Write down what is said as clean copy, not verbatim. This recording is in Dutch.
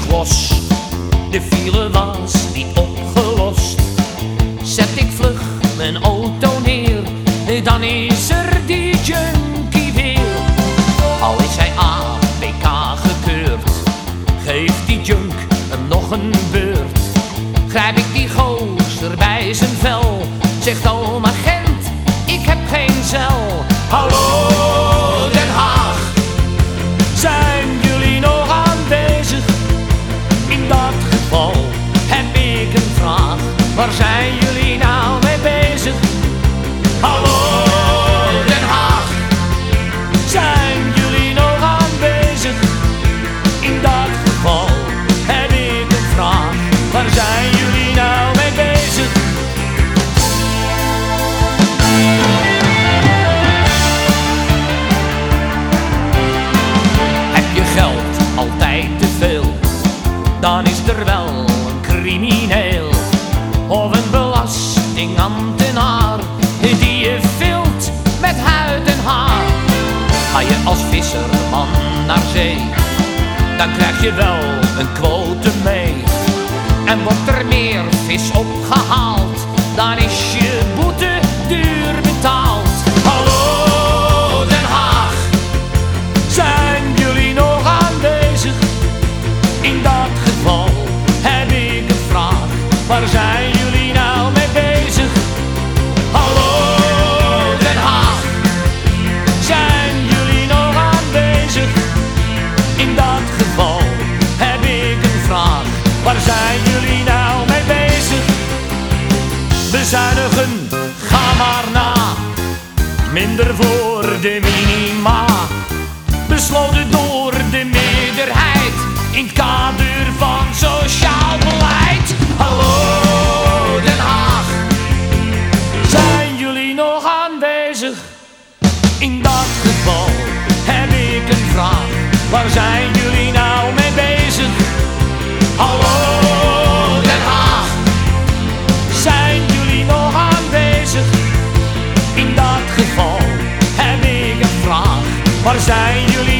los. De file was niet opgelost. Zet ik vlug mijn auto neer, dan is er die junkie weer. Al is hij APK gekeurd, geeft die junk hem nog een beurt. Grijp ik die gozer bij zijn vel, zegt oom agent, ik heb geen cel. Hallo Den Haag, zijn jullie nog aanwezig? In dat geval heb ik een vraag, waar zijn jullie nou mee bezig? Hallo Den Haag, zijn jullie nog aanwezig? In dat geval heb ik een vraag, waar zijn jullie nou mee bezig? Heb je geld altijd te veel, dan is er wel een crimineel of een belastingambtenaar die je vult met huid en haar. Ga je als visserman naar zee, dan krijg je wel een quote mee. En wordt er meer vis opgehaald, dan is je boete duur betaald. Hallo Den Haag, zijn jullie nog aanwezig? In dat geval heb ik een vraag, waar zijn jullie nou mee bezig? Hallo Den Haag, zijn jullie nog aanwezig? In dat geval heb ik een vraag, waar zijn jullie nou mee bezig? Bezuinigen, ga maar na, minder voor de minima. Besloten door de meerderheid, in het kader van sociaal beleid. Hallo Den Haag, zijn jullie nog aanwezig? In dat geval heb ik een vraag, waar zijn jullie nou mee bezig? Hallo Den Haag, zijn jullie nog aanwezig? In dat geval heb ik een vraag, waar zijn jullie